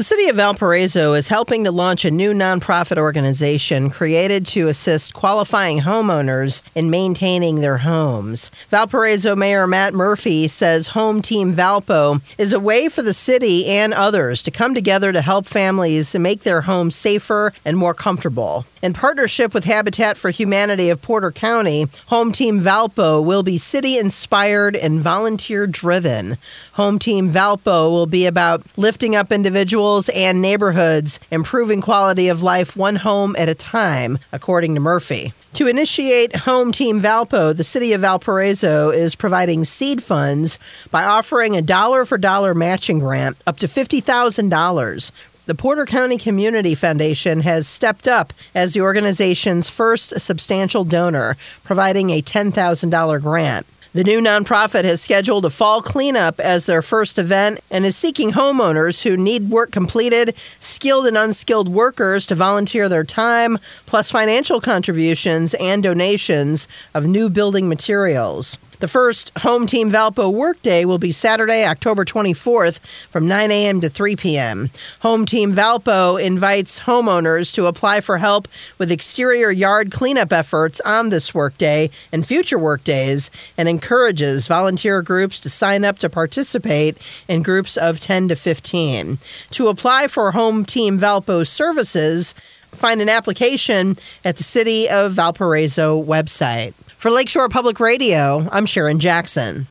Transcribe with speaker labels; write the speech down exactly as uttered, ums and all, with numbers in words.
Speaker 1: The City of Valparaiso is helping to launch a new nonprofit organization created to assist qualifying homeowners in maintaining their homes. Valparaiso Mayor Matt Murphy says Home Team Valpo is a way for the city and others to come together to help families make their homes safer and more comfortable. In partnership with Habitat for Humanity of Porter County, Home Team Valpo will be city-inspired and volunteer-driven. Home Team Valpo will be about lifting up individuals and neighborhoods, improving quality of life one home at a time, according to Murphy. To initiate Home Team Valpo, the City of Valparaiso is providing seed funds by offering a dollar-for-dollar matching grant up to fifty thousand dollars. The Porter County Community Foundation has stepped up as the organization's first substantial donor, providing a ten thousand dollars grant. The new nonprofit has scheduled a fall cleanup as their first event and is seeking homeowners who need work completed, skilled and unskilled workers to volunteer their time, plus financial contributions and donations of new building materials. The first Home Team Valpo workday will be Saturday, October twenty-fourth from nine a.m. to three p.m. Home Team Valpo invites homeowners to apply for help with exterior yard cleanup efforts on this workday and future workdays and encourages volunteer groups to sign up to participate in groups of ten to fifteen. To apply for Home Team Valpo services, find an application at the City of Valparaiso website. For Lakeshore Public Radio, I'm Sharon Jackson.